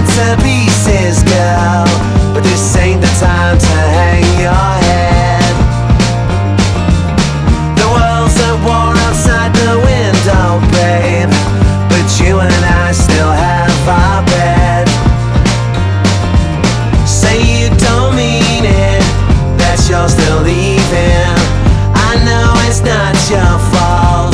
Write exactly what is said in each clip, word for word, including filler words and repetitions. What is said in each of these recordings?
to pieces, girl, but this ain't the time to hang your head. The world's at war outside the window, babe, but you and I still have our bed. Say you don't mean it, that you're still leaving. I know it's not your fault.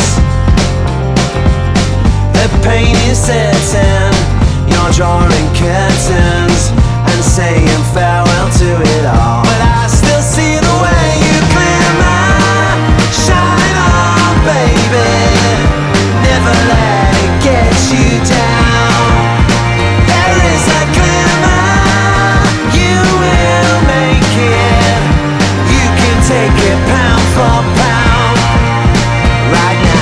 The pain is certain. You're drawing curtains and saying farewell to it all. But I still see the way you glimmer, shine on, baby. Never let it get you down. There is a glimmer, you will make it. You can take it pound for pound right now.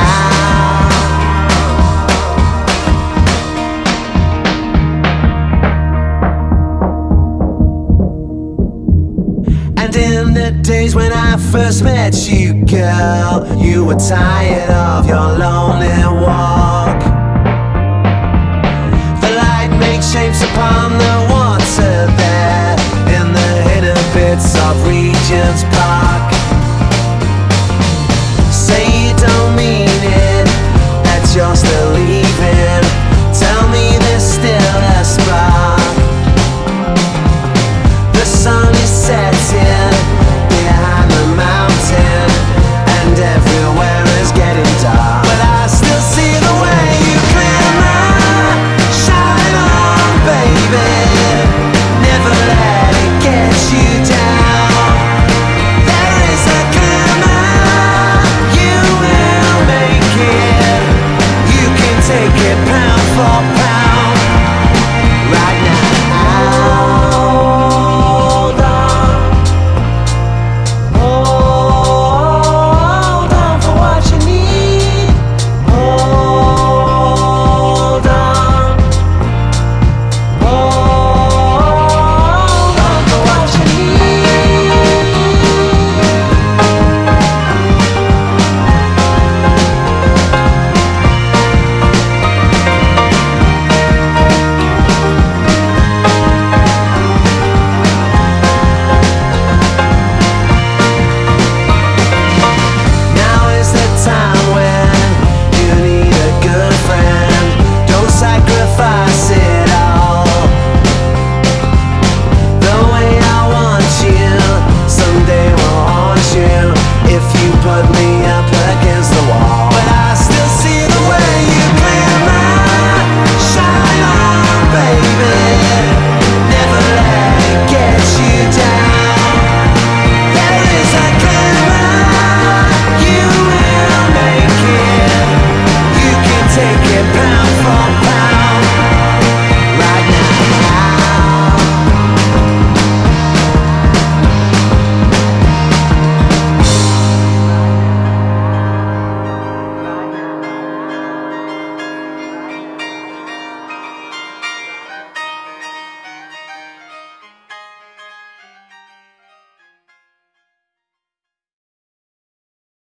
And in the days when I first met you, girl, you were tired of your lonely walk. The light makes shapes upon the water there in the hidden bits of Regent's Park. Say you don't mean it, that you're still leaving. Tell me there's still a spark. The sun is setting behind the mountain, and everywhere is getting dark. But I still see the way you glimmer, shine on, baby. Never let it get you down. There is a glimmer, you will make it. You can take it pound for pound.